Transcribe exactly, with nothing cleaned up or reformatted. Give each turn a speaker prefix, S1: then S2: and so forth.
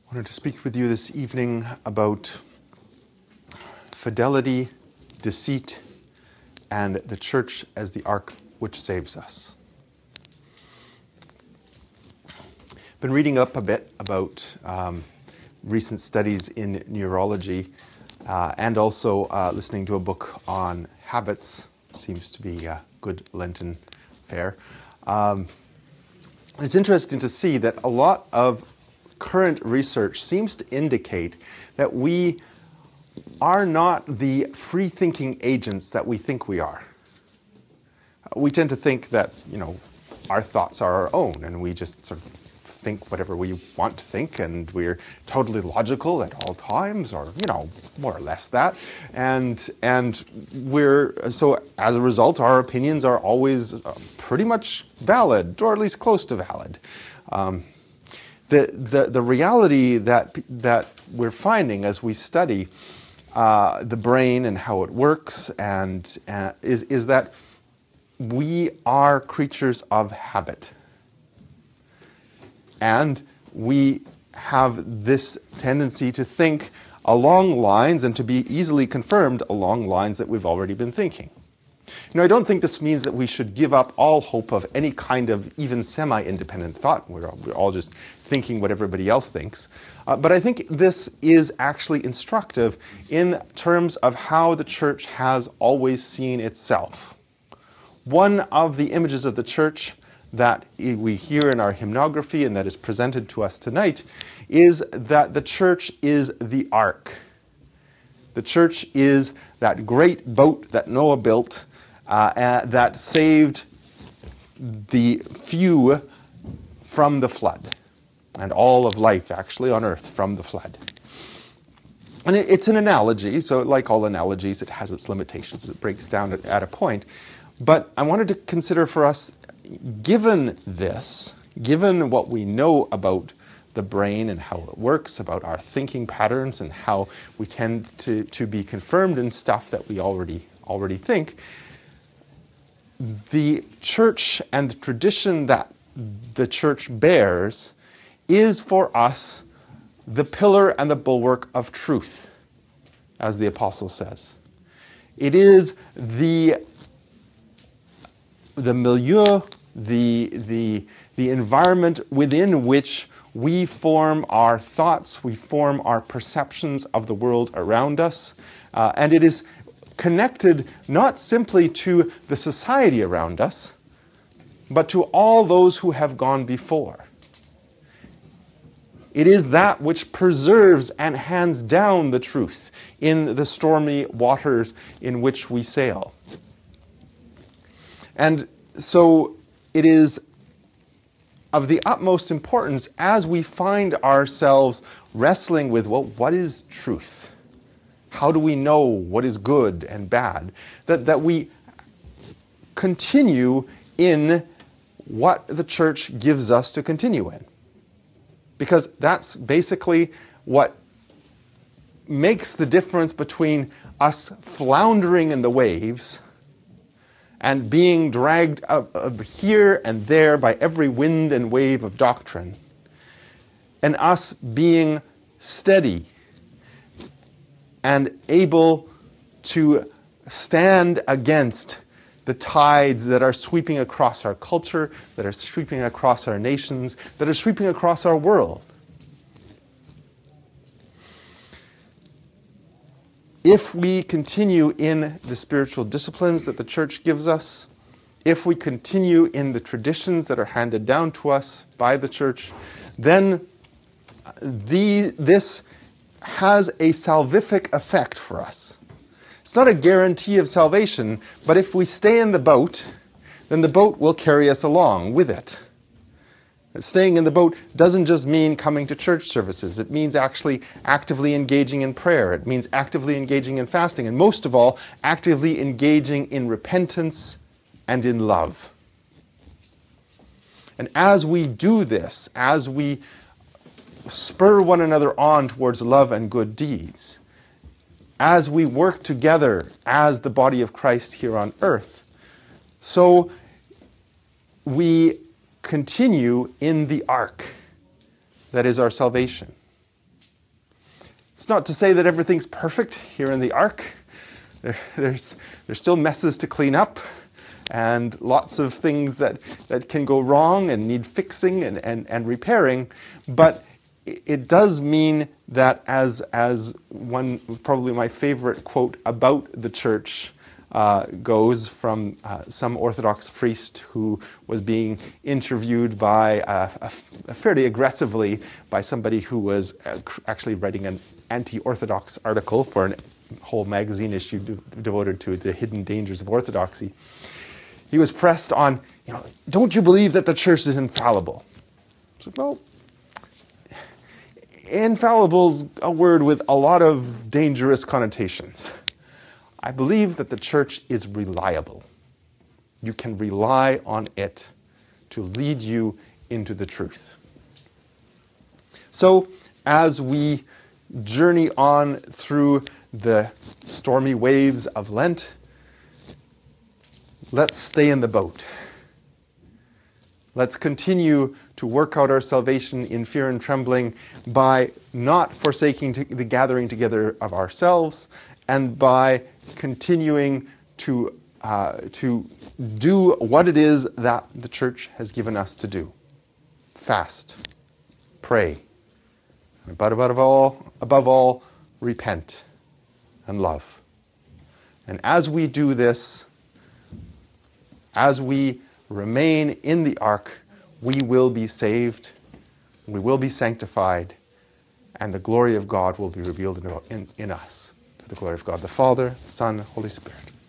S1: I wanted to speak with you this evening about fidelity, deceit, and the church as the ark which saves us. I've been reading up a bit about um, recent studies in neurology uh, and also uh, listening to a book on habits. Seems to be a good Lenten fare. Um, it's interesting to see that a lot of current research seems to indicate that we are not the free-thinking agents that we think we are. We tend to think that, you know, our thoughts are our own, and we just sort of think whatever we want to think, and we're totally logical at all times, or, you know, more or less that. And and we're, so as a result, our opinions are always uh, pretty much valid, or at least close to valid. Um, The, the, the reality that, that we're finding as we study uh, the brain and how it works and uh, is, is that we are creatures of habit. And we have this tendency to think along lines and to be easily confirmed along lines that we've already been thinking. Now, I don't think this means that we should give up all hope of any kind of even semi-independent thought. We're all, we're all just thinking what everybody else thinks. Uh, but I think this is actually instructive in terms of how the church has always seen itself. One of the images of the church that we hear in our hymnography and that is presented to us tonight is that the church is the ark. The church is that great boat that Noah built Uh, uh, that saved the few from the flood, and all of life actually on earth from the flood. And it, it's an analogy, so like all analogies, it has its limitations. It breaks down at, at a point. But I wanted to consider for us, given this, given what we know about the brain and how it works, about our thinking patterns and how we tend to, to be confirmed in stuff that we already already think, the church and the tradition that the church bears is for us the pillar and the bulwark of truth, as the apostle says. It is the, the milieu, the, the, the environment within which we form our thoughts, we form our perceptions of the world around us, uh, and it is connected not simply to the society around us, but to all those who have gone before. It is that which preserves and hands down the truth in the stormy waters in which we sail. And so it is of the utmost importance as we find ourselves wrestling with, well, what is truth? How do we know what is good and bad? That, that we continue in what the church gives us to continue in. Because that's basically what makes the difference between us floundering in the waves and being dragged up, up here and there by every wind and wave of doctrine, and us being steady and able to stand against the tides that are sweeping across our culture, that are sweeping across our nations, that are sweeping across our world. If we continue in the spiritual disciplines that the church gives us, if we continue in the traditions that are handed down to us by the church, then the, this has a salvific effect for us. It's not a guarantee of salvation, but if we stay in the boat, then the boat will carry us along with it. Staying in the boat doesn't just mean coming to church services. It means actually actively engaging in prayer. It means actively engaging in fasting. And most of all, actively engaging in repentance and in love. And as we do this, as we spur one another on towards love and good deeds, as we work together as the body of Christ here on earth, so we continue in the ark that is our salvation. It's not to say that everything's perfect here in the ark. There, there's, there's still messes to clean up and lots of things that, that can go wrong and need fixing and, and, and repairing. But it does mean that, as, as one, probably my favorite quote about the church uh, goes from uh, some Orthodox priest who was being interviewed by uh, a, a fairly aggressively by somebody who was uh, actually writing an anti-Orthodox article for a whole magazine issue de- devoted to the hidden dangers of orthodoxy. He was pressed on, you know, don't you believe that the church is infallible? I said, well, infallible's a word with a lot of dangerous connotations. I believe that the church is reliable. You can rely on it to lead you into the truth. So, as we journey on through the stormy waves of Lent, let's stay in the boat. Let's continue to work out our salvation in fear and trembling by not forsaking the gathering together of ourselves and by continuing to, uh, to do what it is that the church has given us to do. Fast, pray, but above all, above all, repent and love. And as we do this, as we remain in the ark, we will be saved, we will be sanctified, and the glory of God will be revealed in, in, in us. To the glory of God the Father, Son, Holy Spirit.